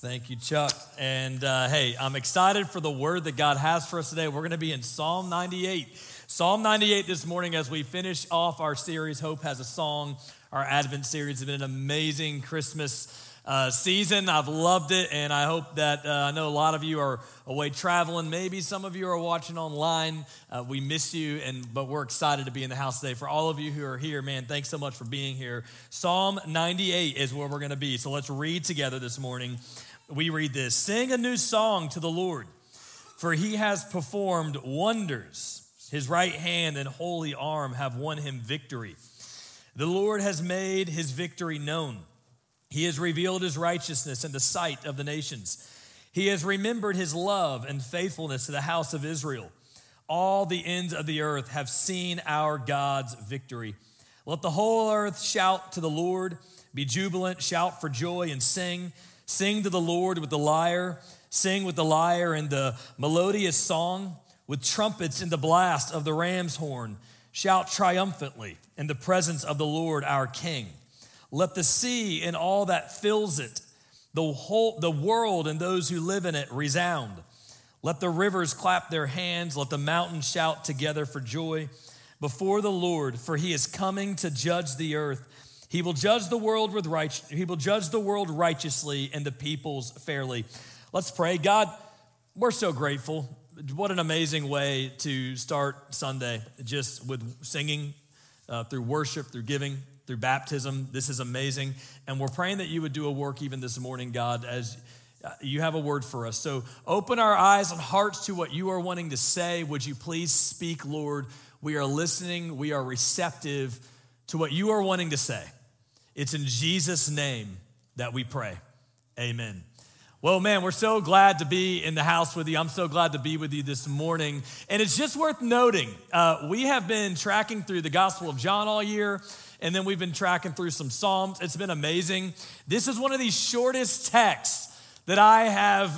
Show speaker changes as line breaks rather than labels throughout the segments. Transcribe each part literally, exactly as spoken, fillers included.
Thank you, Chuck. And uh, hey, I'm excited for the word that God has for us today. We're going to be in Psalm ninety-eight. Psalm ninety-eight this morning as we finish off our series, Hope Has a Song. Our Advent series has been an amazing Christmas uh, season. I've loved it, and I hope that, uh, I know a lot of you are away traveling. Maybe some of you are watching online. Uh, we miss you, and but we're excited to be in the house today. For all of you who are here, man, thanks so much for being here. Psalm ninety-eight is where we're going to be. So let's read together this morning. We read this: sing a new song to the Lord, for he has performed wonders. His right hand and holy arm have won him victory. The Lord has made his victory known. He has revealed his righteousness in the sight of the nations. He has remembered his love and faithfulness to the house of Israel. All the ends of the earth have seen our God's victory. Let the whole earth shout to the Lord. Be jubilant, shout for joy, and sing. Sing to the Lord with the lyre. Sing with the lyre and the melodious song, with trumpets in the blast of the ram's horn. Shout triumphantly in the presence of the Lord our King. Let the sea and all that fills it, the whole the world and those who live in it, resound. Let the rivers clap their hands. Let the mountains shout together for joy before the Lord, for he is coming to judge the earth. He will judge the world with right, he will judge the world righteously and the peoples fairly. Let's pray. God, we're so grateful. What an amazing way to start Sunday, just with singing, uh, through worship, through giving, through baptism. This is amazing. And we're praying that you would do a work even this morning, God, as you have a word for us. So open our eyes and hearts to what you are wanting to say. Would you please speak, Lord? We are listening. We are receptive to what you are wanting to say. It's in Jesus' name that we pray. Amen. Well, man, we're so glad to be in the house with you. I'm so glad to be with you this morning. And it's just worth noting, uh, we have been tracking through the Gospel of John all year, and then we've been tracking through some Psalms. It's been amazing. This is one of the shortest texts that I have,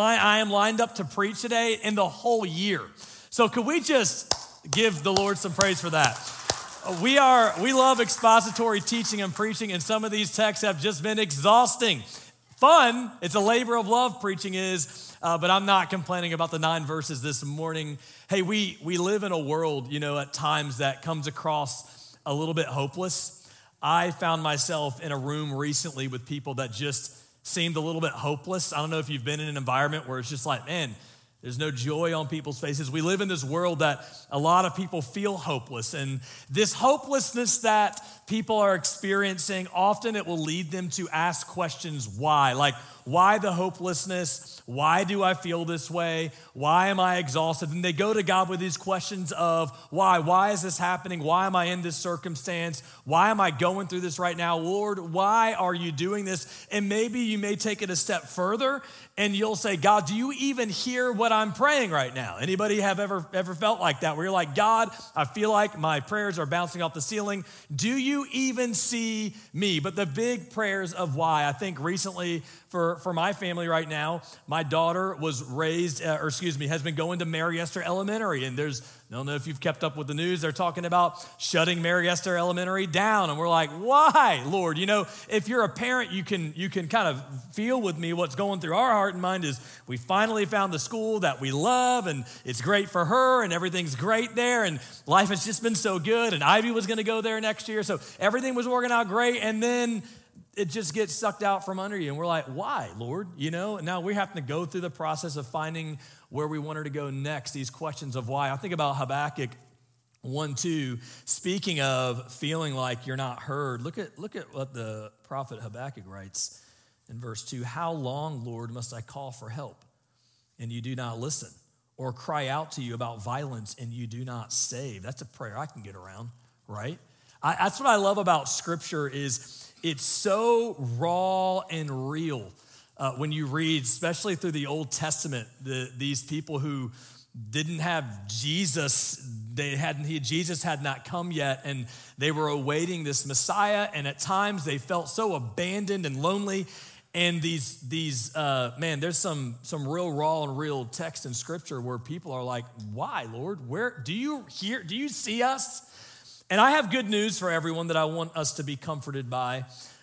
I am lined up to preach today in the whole year. So could we just give the Lord some praise for that? We are, we love expository teaching and preaching, and some of these texts have just been exhausting. Fun, it's a labor of love, preaching is, uh, but I'm not complaining about the nine verses this morning. Hey, we we live in a world, you know, at times that comes across a little bit hopeless. I found myself in a room recently with people that just seemed a little bit hopeless. I don't know if you've been in an environment where it's just like, man, there's no joy on people's faces. We live in this world that a lot of people feel hopeless. And this hopelessness that people are experiencing, often it will lead them to ask questions why. Like, why the hopelessness? Why do I feel this way? Why am I exhausted? And they go to God with these questions of why? Why is this happening? Why am I in this circumstance? Why am I going through this right now? Lord, why are you doing this? And maybe you may take it a step further and you'll say, God, do you even hear what I'm praying right now? Anybody have ever, ever felt like that? Where you're like, God, I feel like my prayers are bouncing off the ceiling. Do you even see me? But the big prayers of why, I think recently for, for my family right now, my daughter was raised, uh, or excuse me, has been going to Mary Esther Elementary. And there's, I don't know if you've kept up with the news, they're talking about shutting Mary Esther Elementary down. And we're like, why, Lord? You know, if you're a parent, you can you can kind of feel with me what's going through our heart and mind is we finally found the school that we love and it's great for her and everything's great there and life has just been so good and Ivy was going to go there next year. So everything was working out great. And then it just gets sucked out from under you. And we're like, why, Lord? You know, and now we have to go through the process of finding where we want her to go next, these questions of why. I think about Habakkuk one two, speaking of feeling like you're not heard. Look at, look at what the prophet Habakkuk writes in verse two. How long, Lord, must I call for help and you do not listen? Or cry out to you about violence and you do not save? That's a prayer I can get around, right? I, that's what I love about Scripture is it's so raw and real. Uh, when you read, especially through the Old Testament, the, these people who didn't have Jesus, they hadn't, he, Jesus had not come yet, and they were awaiting this Messiah, and at times they felt so abandoned and lonely. And these, these uh, man, there's some, some real raw and real text in Scripture where people are like, why, Lord? Where do you hear, do you see us? And I have good news for everyone that I want us to be comforted by.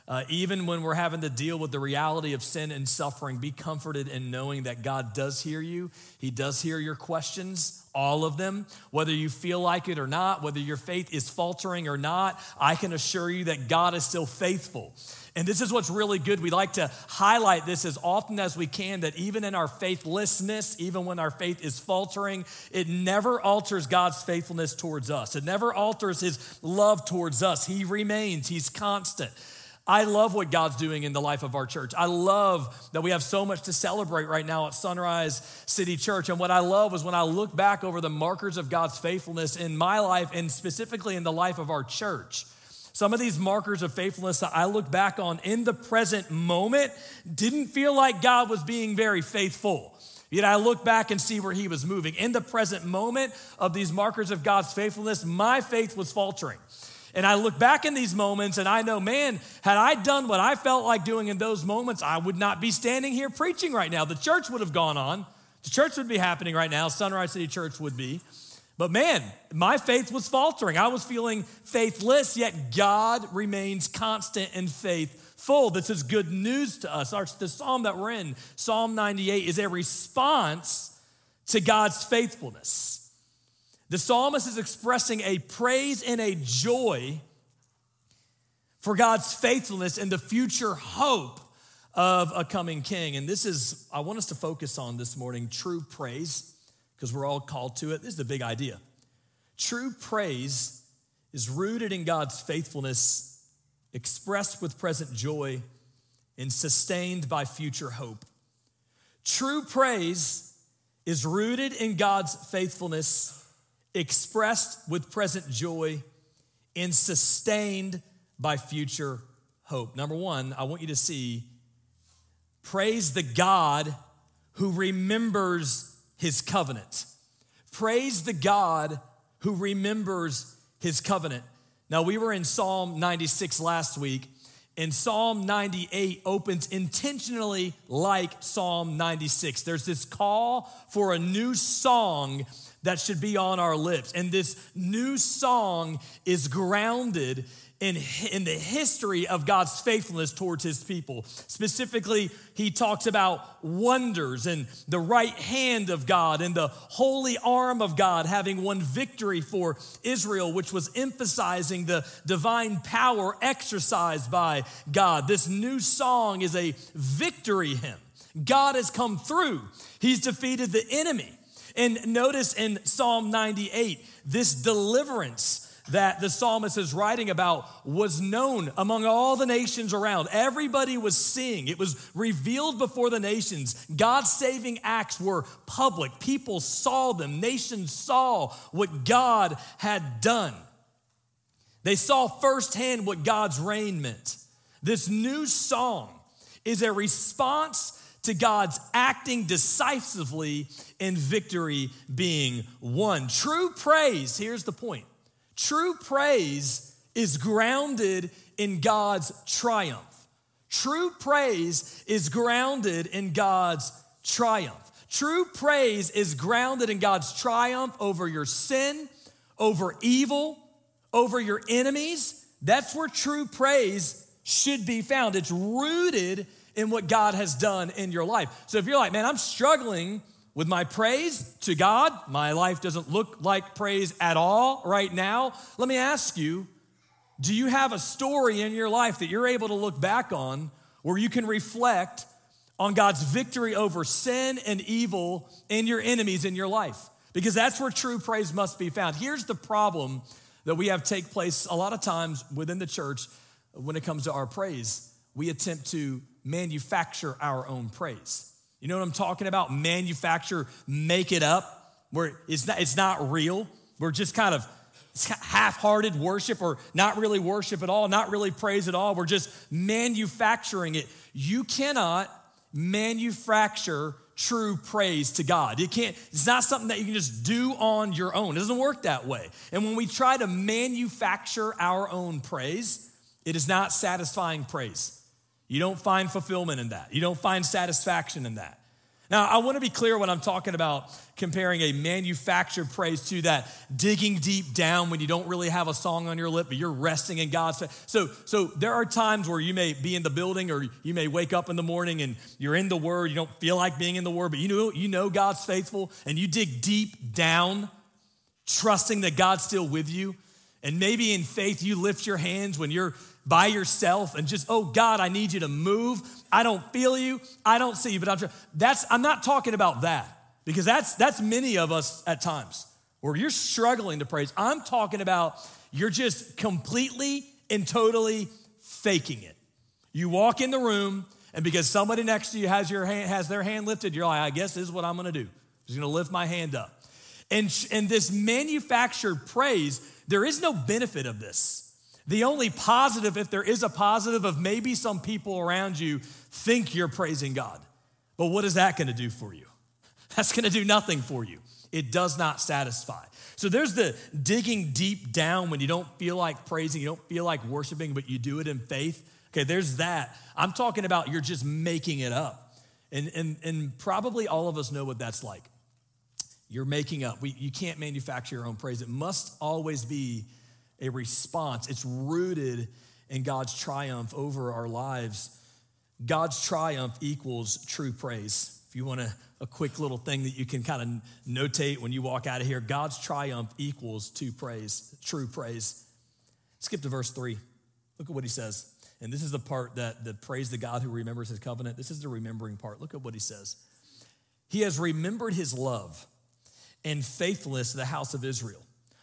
Uh, even when we're having to deal with the reality of sin and suffering, be comforted in knowing that God does hear you. He does hear your questions, all of them, whether you feel like it or not, whether your faith is faltering or not. I can assure you that God is still faithful. And this is what's really good. We like to highlight this as often as we can, that even in our faithlessness, even when our faith is faltering, it never alters God's faithfulness towards us. It never alters his love towards us. He remains, he's constant. I love what God's doing in the life of our church. I love that we have so much to celebrate right now at Sunrise City Church. And what I love is when I look back over the markers of God's faithfulness in my life and specifically in the life of our church. Some of these markers of faithfulness that I look back on in the present moment didn't feel like God was being very faithful. Yet I look back and see where he was moving. In the present moment of these markers of God's faithfulness, my faith was faltering. And I look back in these moments and I know, man, had I done what I felt like doing in those moments, I would not be standing here preaching right now. The church would have gone on. The church would be happening right now. Sunrise City Church would be. But man, my faith was faltering. I was feeling faithless, yet God remains constant and faithful. This is good news to us. Our, the psalm that we're in, Psalm ninety-eight, is a response to God's faithfulness. The psalmist is expressing a praise and a joy for God's faithfulness and the future hope of a coming king. And this is, I want us to focus on this morning, true praise, because we're all called to it. This is the big idea. True praise is rooted in God's faithfulness, expressed with present joy, and sustained by future hope. True praise is rooted in God's faithfulness, expressed with present joy, and sustained by future hope. Number one, I want you to see, praise the God who remembers his covenant. Praise the God who remembers his covenant. Now, we were in Psalm ninety-six last week, and Psalm ninety-eight opens intentionally like Psalm ninety-six. There's this call for a new song that should be on our lips. And this new song is grounded in, in the history of God's faithfulness towards his people. Specifically, he talks about wonders and the right hand of God and the holy arm of God having won victory for Israel, which was emphasizing the divine power exercised by God. This new song is a victory hymn. God has come through. He's defeated the enemy. And notice in Psalm ninety-eight, this deliverance that the psalmist is writing about was known among all the nations around. Everybody was seeing. It was revealed before the nations. God's saving acts were public. People saw them. Nations saw what God had done. They saw firsthand what God's reign meant. This new song is a response to God's acting decisively and victory being won. True praise, here's the point. True praise is grounded in God's triumph. True praise is grounded in God's triumph. True praise is grounded in God's triumph over your sin, over evil, over your enemies. That's where true praise should be found. It's rooted in what God has done in your life. So if you're like, man, I'm struggling with my praise to God, my life doesn't look like praise at all right now, let me ask you, do you have a story in your life that you're able to look back on where you can reflect on God's victory over sin and evil and your enemies in your life? Because that's where true praise must be found. Here's the problem that we have take place a lot of times within the church when it comes to our praise. We attempt to manufacture our own praise. You know what I'm talking about? Manufacture, make it up, where it's not, it's not real. We're just kind of half-hearted worship, or not really worship at all, not really praise at all. We're just manufacturing it. You cannot manufacture true praise to God. You can't, it's not something that you can just do on your own. It doesn't work that way. And when we try to manufacture our own praise, it is not satisfying praise. You don't find fulfillment in that. You don't find satisfaction in that. Now, I want to be clear when I'm talking about comparing a manufactured praise to that digging deep down when you don't really have a song on your lip, but you're resting in God's faith. So, so there are times where you may be in the building or you may wake up in the morning and you're in the Word. You don't feel like being in the Word, but you know, you know God's faithful and you dig deep down, trusting that God's still with you. And maybe in faith, you lift your hands when you're by yourself and just, oh God, I need you to move. I don't feel you. I don't see you, but I'm trying. That's, I'm not talking about that because that's, that's many of us at times where you're struggling to praise. I'm talking about you're just completely and totally faking it. You walk in the room and because somebody next to you has your hand, has their hand lifted, you're like, I guess this is what I'm going to do. I'm just going to lift my hand up. And, and this manufactured praise, there is no benefit of this. The only positive, if there is a positive, of maybe some people around you think you're praising God. But what is that going to do for you? That's going to do nothing for you. It does not satisfy. So there's the digging deep down when you don't feel like praising, you don't feel like worshiping, but you do it in faith. Okay, there's that. I'm talking about you're just making it up. And, and, and probably all of us know what that's like. You're making up. We, you can't manufacture your own praise. It must always be a response. It's rooted in God's triumph over our lives. God's triumph equals true praise. If you want a, a quick little thing that you can kind of notate when you walk out of here, God's triumph equals to praise, true praise. Skip to verse three. Look at what he says. And this is the part that, that praise the God who remembers his covenant. This is the remembering part. Look at what he says. He has remembered his love and faithfulness to the house of Israel.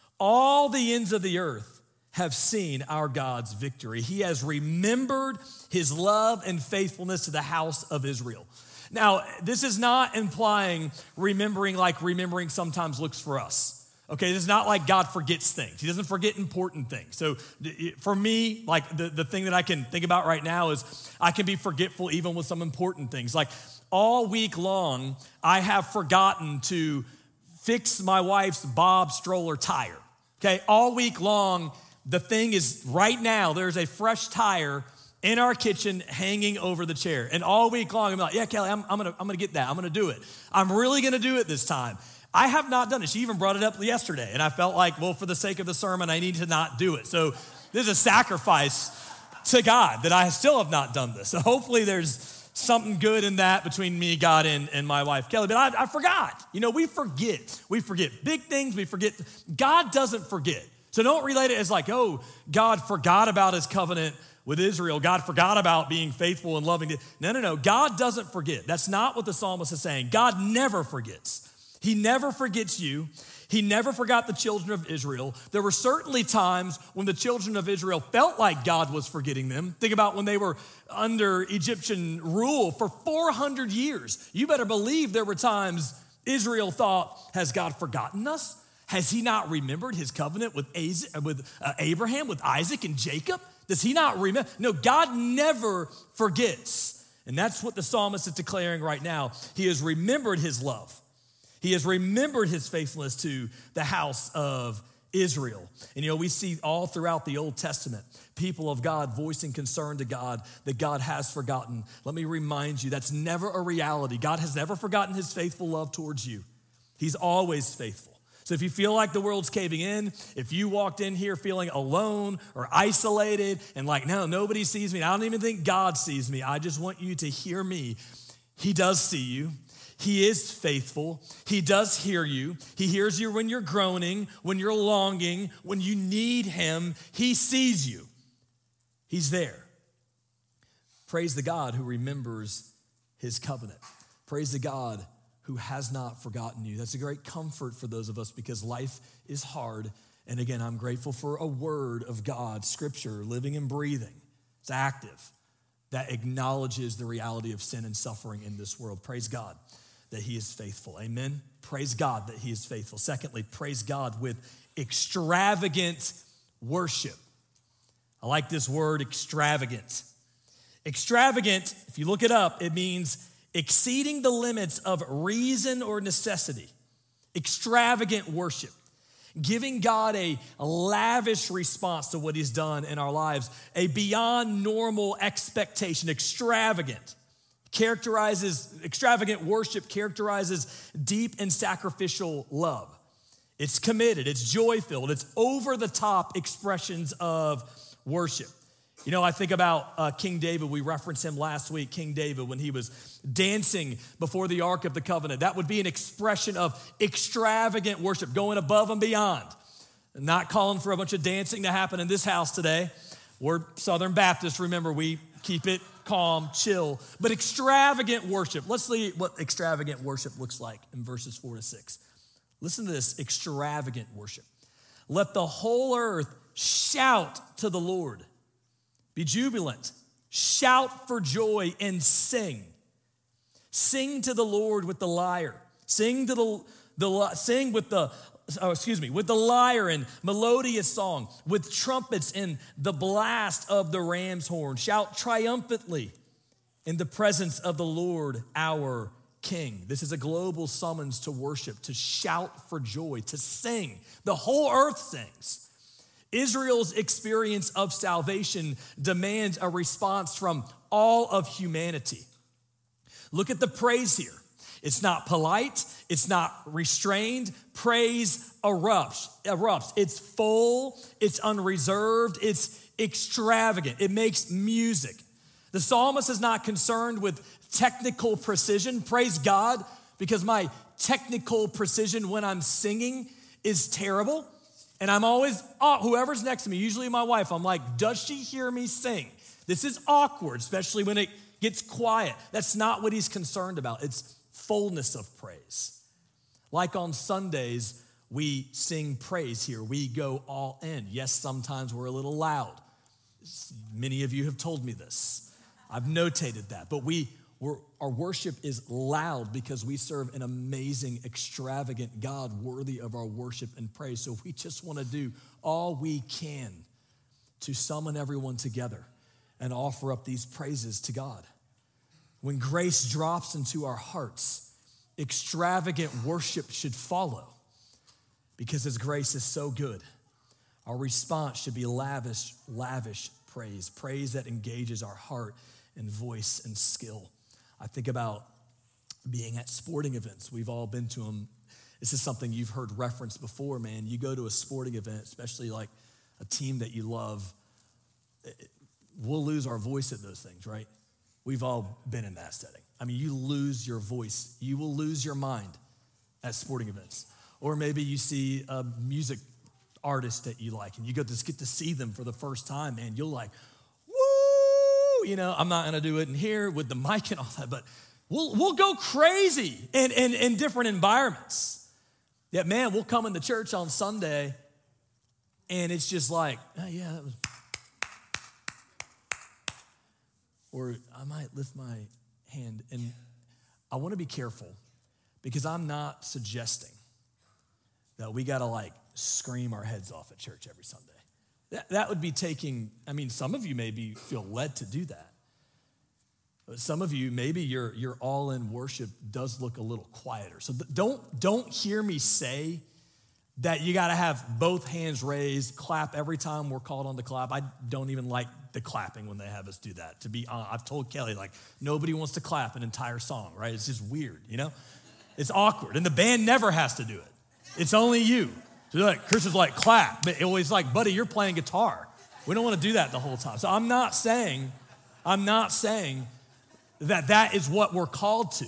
All the ends of the earth have seen our God's victory. He has remembered his love and faithfulness to the house of Israel. Now, this is not implying remembering like remembering sometimes looks for us. Okay, it's not like God forgets things. He doesn't forget important things. So for me, like the, the thing that I can think about right now is I can be forgetful even with some important things. Like all week long, I have forgotten to fix my wife's Bob stroller tire. Okay, all week long, the thing is right now, there's a fresh tire in our kitchen hanging over the chair. And all week long, I'm like, yeah, Kelly, I'm, I'm gonna I'm gonna get that. I'm gonna do it. I'm really gonna do it this time. I have not done it. She even brought it up yesterday. And I felt like, well, for the sake of the sermon, I need to not do it. So this is a sacrifice to God that I still have not done this. So hopefully there's something good in that between me, God, and, and my wife, Kelly. But I, I forgot. You know, we forget. We forget big things. We forget. God doesn't forget. So don't relate it as like, oh, God forgot about his covenant with Israel. God forgot about being faithful and loving. No, no, no. God doesn't forget. That's not what the psalmist is saying. God never forgets. He never forgets you. He never forgot the children of Israel. There were certainly times when the children of Israel felt like God was forgetting them. Think about when they were under Egyptian rule for four hundred years. You better believe there were times Israel thought, has God forgotten us? Has he not remembered his covenant with, Isaac, with uh, Abraham, with Isaac and Jacob? Does he not remember? No, God never forgets. And that's what the psalmist is declaring right now. He has remembered his love. He has remembered his faithfulness to the house of Israel. And you know, we see all throughout the Old Testament, people of God voicing concern to God that God has forgotten. Let me remind you, that's never a reality. God has never forgotten his faithful love towards you. He's always faithful. So if you feel like the world's caving in, if you walked in here feeling alone or isolated and like, no, nobody sees me, I don't even think God sees me, I just want you to hear me. He does see you. He is faithful. He does hear you. He hears you when you're groaning, when you're longing, when you need him. He sees you. He's there. Praise the God who remembers his covenant. Praise the God who has not forgotten you. That's a great comfort for those of us because life is hard. And again, I'm grateful for a word of God, scripture, living and breathing. It's active. That acknowledges the reality of sin and suffering in this world. Praise God that he is faithful. Amen. Praise God that he is faithful. Secondly, praise God with extravagant worship. I like this word, extravagant. Extravagant, if you look it up, it means exceeding the limits of reason or necessity. Extravagant worship. Giving God a lavish response to what he's done in our lives. A beyond normal expectation, extravagant. characterizes, extravagant worship characterizes deep and sacrificial love. It's committed, it's joy-filled, it's over-the-top expressions of worship. You know, I think about uh, King David. We referenced him last week, King David, when he was dancing before the Ark of the Covenant. That would be an expression of extravagant worship, going above and beyond. Not calling for a bunch of dancing to happen in this house today. We're Southern Baptists, remember, we keep it calm, chill, but extravagant worship. Let's see what extravagant worship looks like in verses four to six. Listen to this, extravagant worship. Let the whole earth shout to the Lord. Be jubilant, shout for joy, and sing. Sing to the Lord with the lyre. Sing to the, the sing with the oh, excuse me, with the lyre and melodious song, with trumpets and the blast of the ram's horn. Shout triumphantly in the presence of the Lord our King. This is a global summons to worship, to shout for joy, to sing. The whole earth sings. Israel's experience of salvation demands a response from all of humanity. Look at the praise here. It's not polite. It's not restrained. Praise erupts. erupts. It's full. It's unreserved. It's extravagant. It makes music. The psalmist is not concerned with technical precision. Praise God, because my technical precision when I'm singing is terrible. And I'm always, oh, whoever's next to me, usually my wife, I'm like, does she hear me sing? This is awkward, especially when it gets quiet. That's not what he's concerned about. It's fullness of praise. Like on Sundays, we sing praise here. We go all in. Yes, sometimes we're a little loud. Many of you have told me this. I've notated that. But we, we're, our worship is loud because we serve an amazing, extravagant God worthy of our worship and praise. So we just want to do all we can to summon everyone together and offer up these praises to God. When grace drops into our hearts, extravagant worship should follow because His grace is so good. Our response should be lavish, lavish praise, praise that engages our heart and voice and skill. I think about being at sporting events. We've all been to them. This is something you've heard referenced before, man. You go to a sporting event, especially like a team that you love, we'll lose our voice at those things, right? We've all been in that setting. I mean, you lose your voice. You will lose your mind at sporting events. Or maybe you see a music artist that you like and you get to, get to see them for the first time, and you'll like, woo! You know, I'm not going to do it in here with the mic and all that, but we'll, we'll go crazy in, in, in different environments. Yet, man, we'll come into church on Sunday and it's just like, oh, yeah, that was... Or I might lift my hand, and I want to be careful because I'm not suggesting that we got to like scream our heads off at church every Sunday. That, that would be taking, I mean, some of you maybe feel led to do that. But some of you, maybe your, your all-in worship does look a little quieter. So don't, don't hear me say that you got to have both hands raised, clap every time we're called on to clap. I don't even like the clapping when they have us do that. To be honest, I've told Kelly, like, nobody wants to clap an entire song, right? It's just weird, you know? It's awkward, and the band never has to do it. It's only you. So like, Chris is like, clap, but always like, buddy, you're playing guitar. We don't want to do that the whole time. So I'm not saying, I'm not saying that that is what we're called to.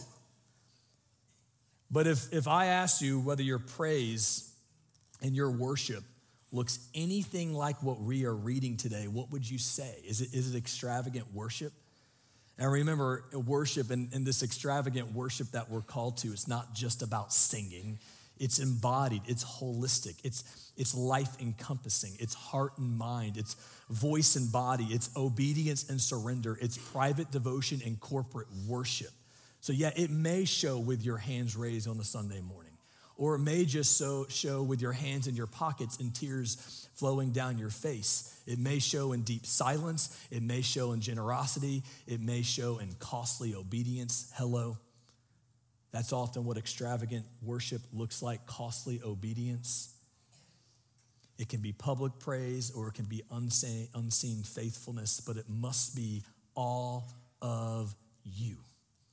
But if, if I ask you whether your praise and your worship looks anything like what we are reading today, what would you say? Is it, is it extravagant worship? And remember, worship and, and this extravagant worship that we're called to, it's not just about singing. It's embodied, it's holistic, it's, it's life-encompassing, it's heart and mind, it's voice and body, it's obedience and surrender, it's private devotion and corporate worship. So yeah, it may show with your hands raised on a Sunday morning. Or it may just so, show with your hands in your pockets and tears flowing down your face. It may show in deep silence. It may show in generosity. It may show in costly obedience. Hello. That's often what extravagant worship looks like, costly obedience. It can be public praise or it can be unseen, unseen faithfulness, but it must be all of you.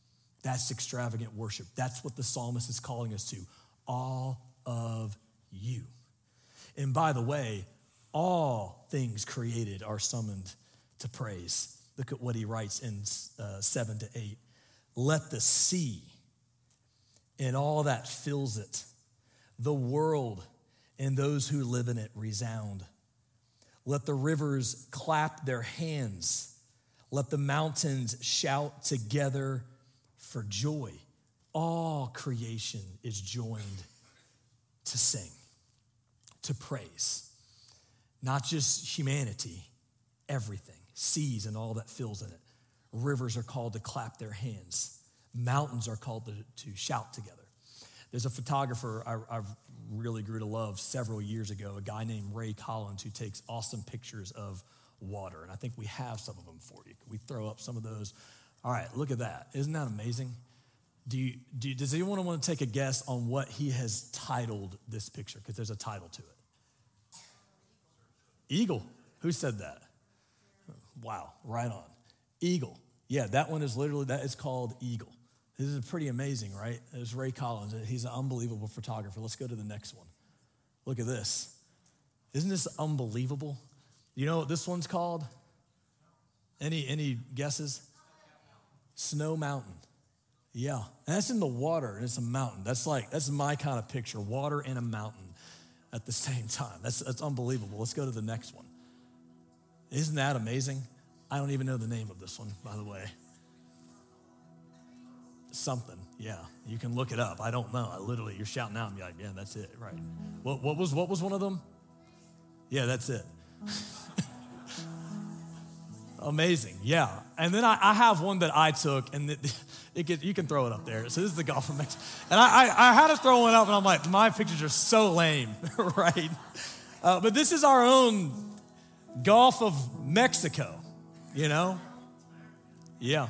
That's extravagant worship. That's what the psalmist is calling us to. All of you. And by the way, all things created are summoned to praise. Look at what he writes in uh, seven to eight. Let the sea and all that fills it, the world and those who live in it resound. Let the rivers clap their hands. Let the mountains shout together for joy. All creation is joined to sing, to praise. Not just humanity, everything. Seas and all that fills in it. Rivers are called to clap their hands. Mountains are called to, to shout together. There's a photographer I, I really grew to love several years ago, a guy named Ray Collins, who takes awesome pictures of water. And I think we have some of them for you. Can we throw up some of those? All right, look at that. Isn't that amazing? Do you, do you, does anyone want to take a guess on what he has titled this picture? Because there's a title to it. Eagle. Who said that? Wow, right on. Eagle. Yeah, that one is literally, that is called Eagle. This is pretty amazing, right? There's Ray Collins. He's an unbelievable photographer. Let's go to the next one. Look at this. Isn't this unbelievable? You know what this one's called? Any, any guesses? Snow Mountain. Yeah, and that's in the water, and it's a mountain. That's like, that's my kind of picture, water and a mountain at the same time. That's, that's unbelievable. Let's go to the next one. Isn't that amazing? I don't even know the name of this one, by the way. Something, yeah. You can look it up. I don't know. I literally, you're shouting out and be like, yeah, that's it, right. What, what was what was one of them? Yeah, that's it. Amazing, yeah. And then I, I have one that I took, and it, it get, you can throw it up there. So this is the Gulf of Mexico. And I, I, I had to throw one up, and I'm like, my pictures are so lame, right? Uh, but this is our own Gulf of Mexico, you know? Yeah.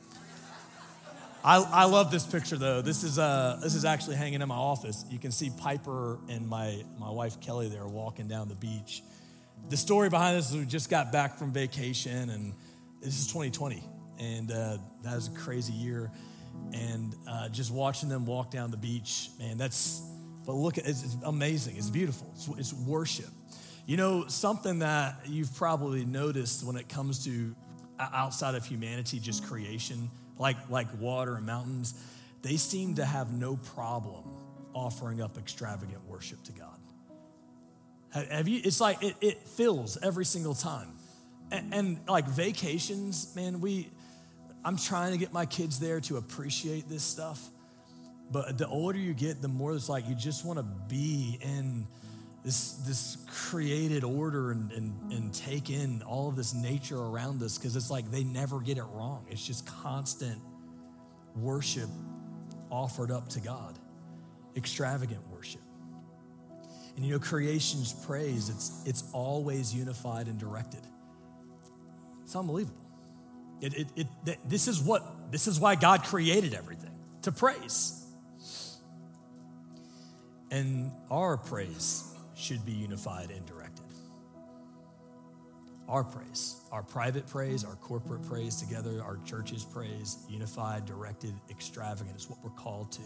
I, I love this picture, though. This is uh, this is actually hanging in my office. You can see Piper and my, my wife, Kelly, there walking down the beach. The story behind this is we just got back from vacation, and this is twenty twenty, and uh, that was a crazy year. And uh, just watching them walk down the beach, man, that's, but look, at it's, it's amazing. It's beautiful. It's, it's worship. You know, something that you've probably noticed when it comes to outside of humanity, just creation, like, like water and mountains, they seem to have no problem offering up extravagant worship to God. Have you? It's like it, it fills every single time. And, and like vacations, man, we, I'm trying to get my kids there to appreciate this stuff. But the older you get, the more it's like you just want to be in this this created order and, and, and take in all of this nature around us, because it's like they never get it wrong. It's just constant worship offered up to God, extravagant worship. And you know, creation's praise, it's it's always unified and directed. It's unbelievable. It, it, it, this is what, this is why God created everything, to praise. And our praise should be unified and directed. Our praise, our private praise, our corporate praise together, our church's praise, unified, directed, extravagant is what we're called to.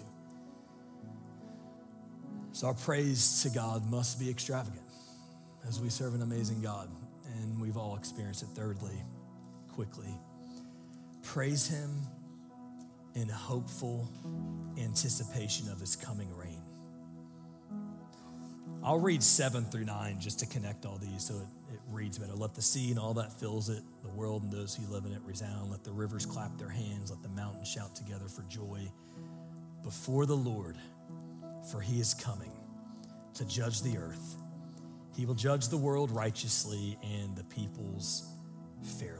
So our praise to God must be extravagant as we serve an amazing God. And we've all experienced it. Thirdly, quickly, praise him in hopeful anticipation of his coming reign. I'll read seven through nine just to connect all these so it, it reads better. Let the sea and all that fills it, the world and those who live in it resound. Let the rivers clap their hands. Let the mountains shout together for joy before the Lord. For he is coming to judge the earth. He will judge the world righteously and the peoples fairly.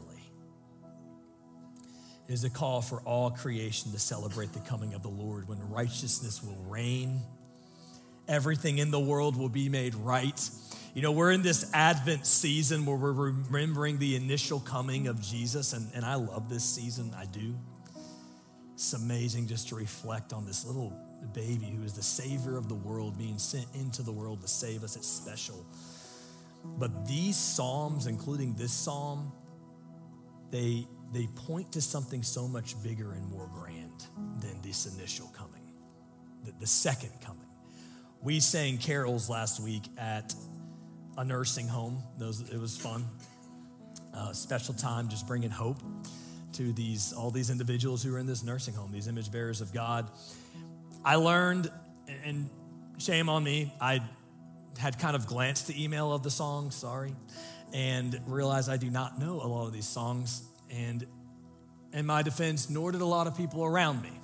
It is a call for all creation to celebrate the coming of the Lord, when righteousness will reign. Everything in the world will be made right. You know, we're in this Advent season where we're remembering the initial coming of Jesus, and, and I love this season, I do. It's amazing just to reflect on this little baby who is the savior of the world being sent into the world to save us. It's special. But these psalms, including this psalm, they they point to something so much bigger and more grand. than this initial coming, the, the second coming. We sang carols last week at a nursing home. Those, it was fun. Uh, special time just bringing hope to these all these individuals who are in this nursing home, these image bearers of God. I learned, and shame on me, I had kind of glanced the email of the song, sorry, and realized I do not know a lot of these songs. And in my defense, nor did a lot of people around me.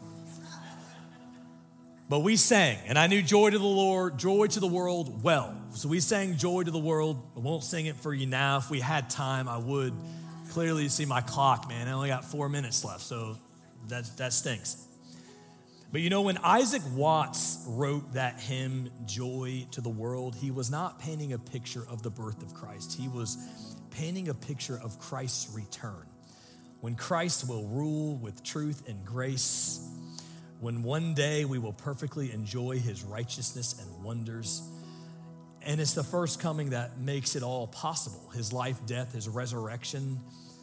But we sang, and I knew Joy to the Lord, Joy to the World well. So we sang Joy to the World. I won't sing it for you now. If we had time, I would. Clearly, you see my clock, man. I only got four minutes left, so that, that stinks. But you know, when Isaac Watts wrote that hymn, Joy to the World, he was not painting a picture of the birth of Christ. He was painting a picture of Christ's return, when Christ will rule with truth and grace, when one day we will perfectly enjoy his righteousness and wonders. And it's the first coming that makes it all possible, his life, death, his resurrection.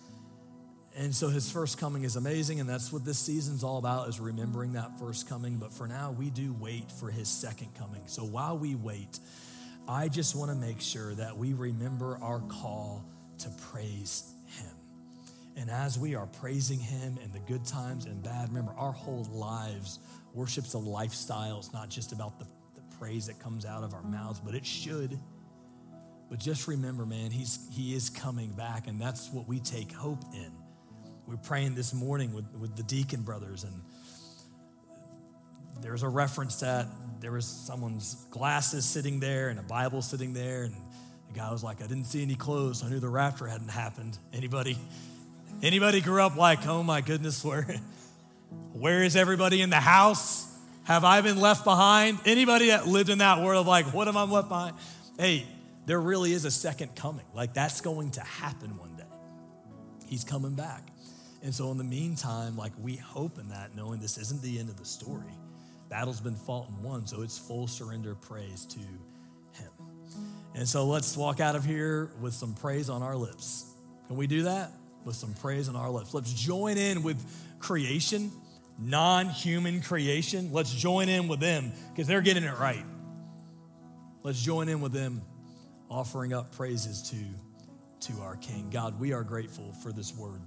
And so his first coming is amazing, and that's what this season's all about, is remembering that first coming. But for now, we do wait for his second coming. So while we wait, I just want to make sure that we remember our call to praise him. And as we are praising him in the good times and bad, remember, our whole lives, worship's a lifestyle. It's not just about the, the praise that comes out of our mouths, but it should. But just remember, man, he's he is coming back, and that's what we take hope in. We're praying this morning with, with the deacon brothers, and there's a reference that there was someone's glasses sitting there and a Bible sitting there, and the guy was like, I didn't see any clothes, so I knew the rapture hadn't happened. Anybody? Anybody grew up like, oh my goodness, where, where is everybody in the house? Have I been left behind? Anybody that lived in that world of like, what am I left behind? Hey, there really is a second coming. Like, that's going to happen one day. He's coming back. And so in the meantime, like, we hope in that, knowing this isn't the end of the story. Battle's been fought and won, so it's full surrender praise to him. And so let's walk out of here with some praise on our lips. Can we do that? With some praise on our lips. Let's join in with creation, non-human creation. Let's join in with them because they're getting it right. Let's join in with them, offering up praises to, to our King. God, we are grateful for this word.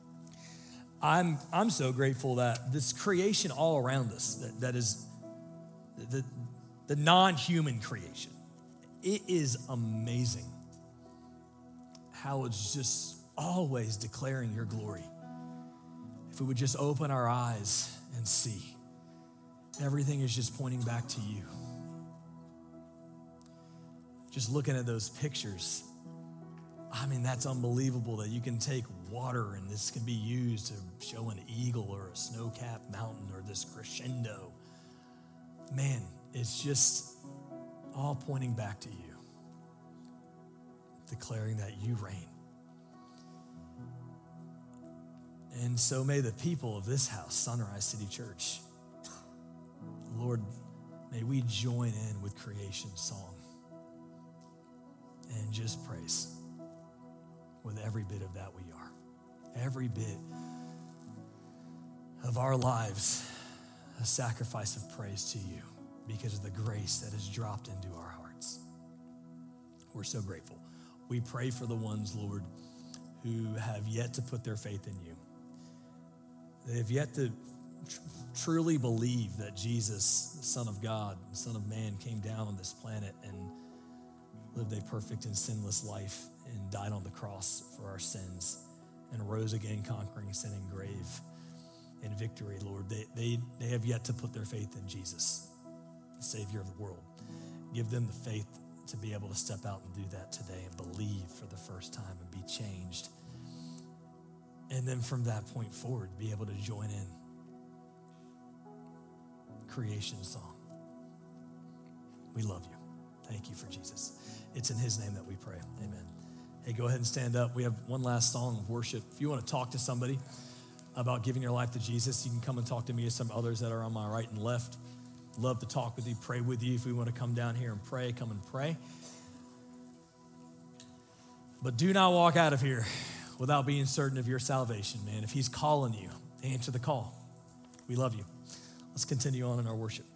I'm, I'm so grateful that this creation all around us, that, that is the, the non-human creation, it is amazing how it's just always declaring your glory. If we would just open our eyes and see, everything is just pointing back to you. Just looking at those pictures, I mean, that's unbelievable that you can take water and this can be used to show an eagle or a snow-capped mountain or this crescendo. Man, it's just all pointing back to you, declaring that you reign. And so may the people of this house, Sunrise City Church, Lord, may we join in with creation's song and just praise with every bit of that we are. Every bit of our lives, a sacrifice of praise to you because of the grace that has dropped into our hearts. We're so grateful. We pray for the ones, Lord, who have yet to put their faith in you. They have yet to tr- truly believe that Jesus, the Son of God, the Son of Man, came down on this planet and lived a perfect and sinless life and died on the cross for our sins and rose again, conquering sin and grave in victory, Lord. They, they, they have yet to put their faith in Jesus, the Savior of the world. Give them the faith to be able to step out and do that today and believe for the first time and be changed. And then from that point forward, be able to join in creation song. We love you. Thank you for Jesus. It's in his name that we pray. Amen. Hey, go ahead and stand up. We have one last song of worship. If you want to talk to somebody about giving your life to Jesus, you can come and talk to me or some others that are on my right and left. Love to talk with you, pray with you. If we want to come down here and pray, come and pray. But do not walk out of here without being certain of your salvation, man. If he's calling you, answer the call. We love you. Let's continue on in our worship.